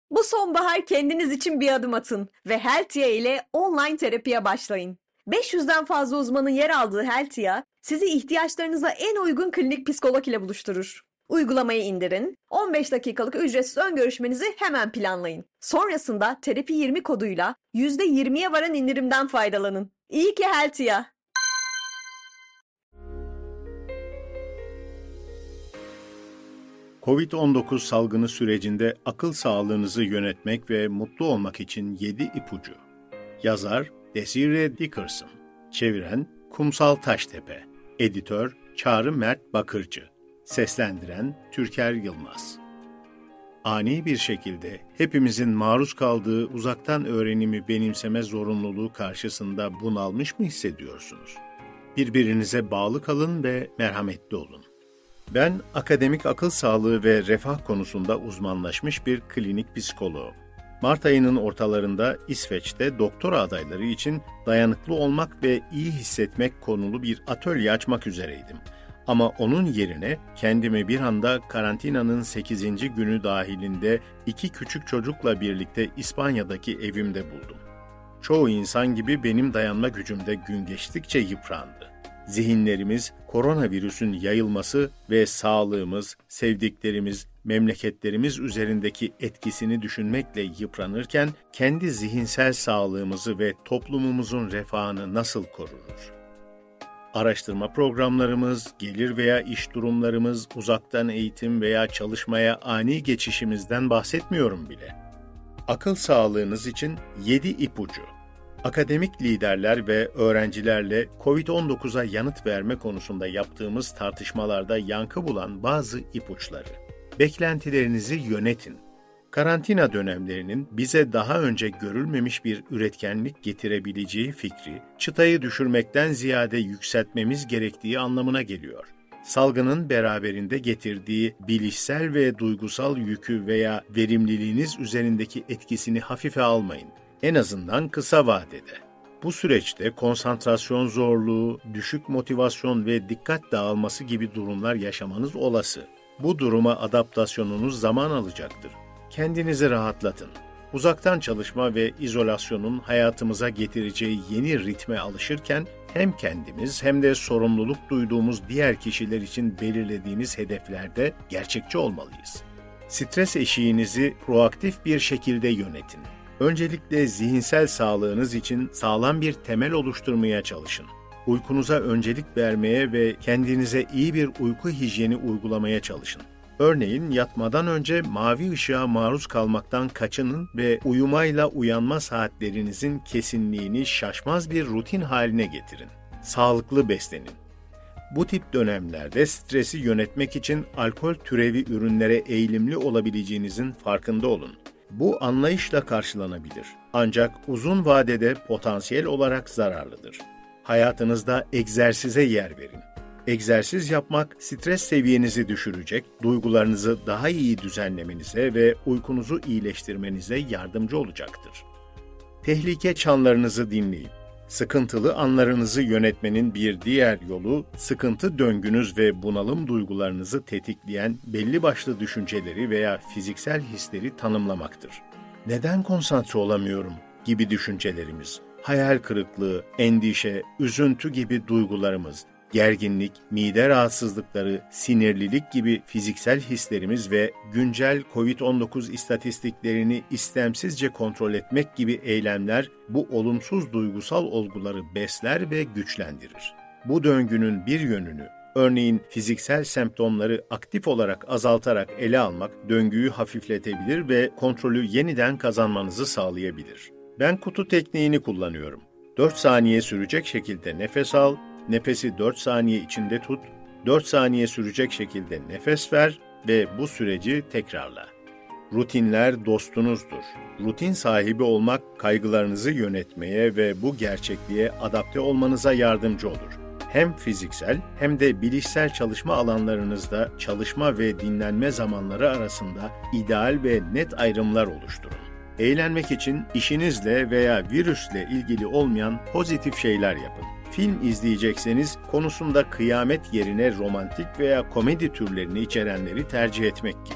Bu sonbahar kendiniz için bir adım atın ve Heltia ile online terapiye başlayın. 500'den fazla uzmanın yer aldığı Heltia, sizi ihtiyaçlarınıza en uygun klinik psikolog ile buluşturur. Uygulamayı indirin, 15 dakikalık ücretsiz ön görüşmenizi hemen planlayın. Sonrasında terapi 20 koduyla %20'ye varan indirimden faydalanın. İyi ki Heltia. Covid-19 salgını sürecinde akıl sağlığınızı yönetmek ve mutlu olmak için 7 ipucu. Yazar Desiree Dickerson, çeviren Kumsal Taştepe, editör Çağrı Mert Bakırcı, seslendiren Türker Yılmaz. Ani bir şekilde hepimizin maruz kaldığı uzaktan öğrenimi benimseme zorunluluğu karşısında bunalmış mı hissediyorsunuz? Birbirinize bağlı kalın ve merhametli olun. Ben akademik akıl sağlığı ve refah konusunda uzmanlaşmış bir klinik psikoloğum. Mart ayının ortalarında İsveç'te doktora adayları için dayanıklı olmak ve iyi hissetmek konulu bir atölye açmak üzereydim. Ama onun yerine kendimi bir anda karantinanın 8. günü dahilinde 2 küçük çocukla birlikte İspanya'daki evimde buldum. Çoğu insan gibi benim dayanma gücüm de gün geçtikçe yıprandı. Zihinlerimiz koronavirüsün yayılması ve sağlığımız, sevdiklerimiz, memleketlerimiz üzerindeki etkisini düşünmekle yıpranırken kendi zihinsel sağlığımızı ve toplumumuzun refahını nasıl koruruz? Araştırma programlarımız, gelir veya iş durumlarımız, uzaktan eğitim veya çalışmaya ani geçişimizden bahsetmiyorum bile. Akıl sağlığınız için 7 ipucu. Akademik liderler ve öğrencilerle COVID-19'a yanıt verme konusunda yaptığımız tartışmalarda yankı bulan bazı ipuçları. Beklentilerinizi yönetin. Karantina dönemlerinin bize daha önce görülmemiş bir üretkenlik getirebileceği fikri, çıtayı düşürmekten ziyade yükseltmemiz gerektiği anlamına geliyor. Salgının beraberinde getirdiği bilişsel ve duygusal yükü veya verimliliğiniz üzerindeki etkisini hafife almayın. En azından kısa vadede. Bu süreçte konsantrasyon zorluğu, düşük motivasyon ve dikkat dağılması gibi durumlar yaşamanız olası. Bu duruma adaptasyonunuz zaman alacaktır. Kendinizi rahatlatın. Uzaktan çalışma ve izolasyonun hayatımıza getireceği yeni ritme alışırken hem kendimiz hem de sorumluluk duyduğumuz diğer kişiler için belirlediğimiz hedeflerde gerçekçi olmalıyız. Stres eşiğinizi proaktif bir şekilde yönetin. Öncelikle zihinsel sağlığınız için sağlam bir temel oluşturmaya çalışın. Uykunuza öncelik vermeye ve kendinize iyi bir uyku hijyeni uygulamaya çalışın. Örneğin yatmadan önce mavi ışığa maruz kalmaktan kaçının ve uyumayla uyanma saatlerinizin kesinliğini şaşmaz bir rutin haline getirin. Sağlıklı beslenin. Bu tip dönemlerde stresi yönetmek için alkol türevi ürünlere eğilimli olabileceğinizin farkında olun. Bu anlayışla karşılanabilir. Ancak uzun vadede potansiyel olarak zararlıdır. Hayatınızda egzersize yer verin. Egzersiz yapmak stres seviyenizi düşürecek, duygularınızı daha iyi düzenlemenize ve uykunuzu iyileştirmenize yardımcı olacaktır. Tehlike çanlarınızı dinleyin. Sıkıntılı anlarınızı yönetmenin bir diğer yolu, sıkıntı döngünüz ve bunalım duygularınızı tetikleyen belli başlı düşünceleri veya fiziksel hisleri tanımlamaktır. Neden konsantre olamıyorum gibi düşüncelerimiz, hayal kırıklığı, endişe, üzüntü gibi duygularımız, gerginlik, mide rahatsızlıkları, sinirlilik gibi fiziksel hislerimiz ve güncel COVID-19 istatistiklerini istemsizce kontrol etmek gibi eylemler bu olumsuz duygusal olguları besler ve güçlendirir. Bu döngünün bir yönünü, örneğin fiziksel semptomları aktif olarak azaltarak ele almak döngüyü hafifletebilir ve kontrolü yeniden kazanmanızı sağlayabilir. Ben kutu tekniğini kullanıyorum. 4 saniye sürecek şekilde nefes al, nefesi 4 saniye içinde tut, 4 saniye sürecek şekilde nefes ver ve bu süreci tekrarla. Rutinler dostunuzdur. Rutin sahibi olmak kaygılarınızı yönetmeye ve bu gerçekliğe adapte olmanıza yardımcı olur. Hem fiziksel hem de bilişsel çalışma alanlarınızda çalışma ve dinlenme zamanları arasında ideal ve net ayrımlar oluşturun. Eğlenmek için işinizle veya virüsle ilgili olmayan pozitif şeyler yapın. Film izleyecekseniz konusunda kıyamet yerine romantik veya komedi türlerini içerenleri tercih etmek gibi.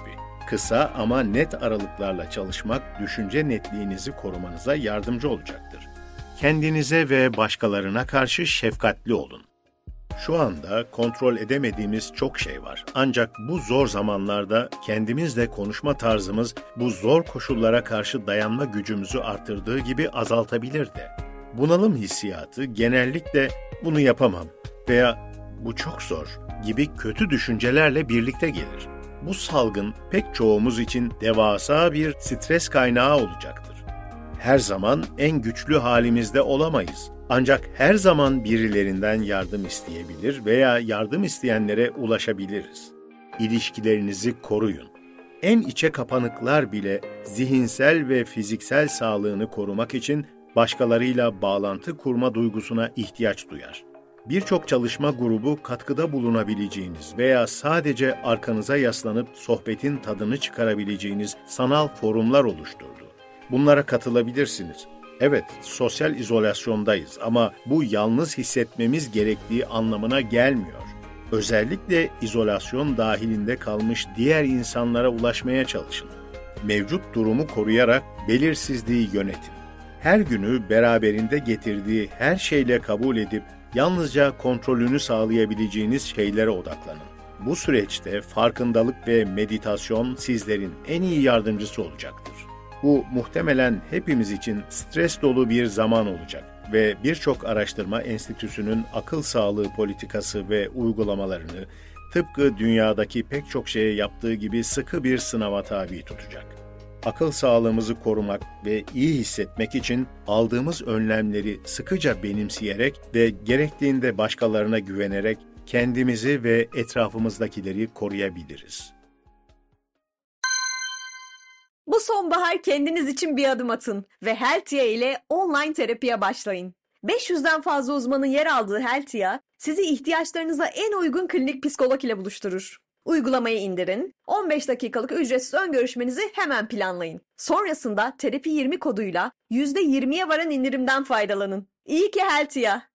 kısa ama net aralıklarla çalışmak düşünce netliğinizi korumanıza yardımcı olacaktır. Kendinize ve başkalarına karşı şefkatli olun. Şu anda kontrol edemediğimiz çok şey var. Ancak bu zor zamanlarda kendimizle konuşma tarzımız bu zor koşullara karşı dayanma gücümüzü artırdığı gibi azaltabilir de. Bunalım hissiyatı genellikle bunu yapamam veya bu çok zor gibi kötü düşüncelerle birlikte gelir. Bu salgın pek çoğumuz için devasa bir stres kaynağı olacaktır. Her zaman en güçlü halimizde olamayız. Ancak her zaman birilerinden yardım isteyebilir veya yardım isteyenlere ulaşabiliriz. İlişkilerinizi koruyun. En içe kapanıklar bile zihinsel ve fiziksel sağlığını korumak için başkalarıyla bağlantı kurma duygusuna ihtiyaç duyar. Birçok çalışma grubu katkıda bulunabileceğiniz veya sadece arkanıza yaslanıp sohbetin tadını çıkarabileceğiniz sanal forumlar oluşturdu. Bunlara katılabilirsiniz. Evet, sosyal izolasyondayız ama bu yalnız hissetmemiz gerektiği anlamına gelmiyor. Özellikle izolasyon dahilinde kalmış diğer insanlara ulaşmaya çalışın. Mevcut durumu koruyarak belirsizliği yönetin. Her günü beraberinde getirdiği her şeyle kabul edip yalnızca kontrolünü sağlayabileceğiniz şeylere odaklanın. Bu süreçte farkındalık ve meditasyon sizlerin en iyi yardımcısı olacaktır. Bu muhtemelen hepimiz için stres dolu bir zaman olacak ve birçok araştırma enstitüsünün akıl sağlığı politikası ve uygulamalarını tıpkı dünyadaki pek çok şeye yaptığı gibi sıkı bir sınava tabi tutacak. Akıl sağlığımızı korumak ve iyi hissetmek için aldığımız önlemleri sıkıca benimseyerek ve gerektiğinde başkalarına güvenerek kendimizi ve etrafımızdakileri koruyabiliriz. Bu sonbahar kendiniz için bir adım atın ve Heltia ile online terapiye başlayın. 500'den fazla uzmanın yer aldığı Heltia, sizi ihtiyaçlarınıza en uygun klinik psikolog ile buluşturur. Uygulamayı indirin, 15 dakikalık ücretsiz ön görüşmenizi hemen planlayın. Sonrasında Terapi 20 koduyla %20'ye varan indirimden faydalanın. İyi ki Heltia!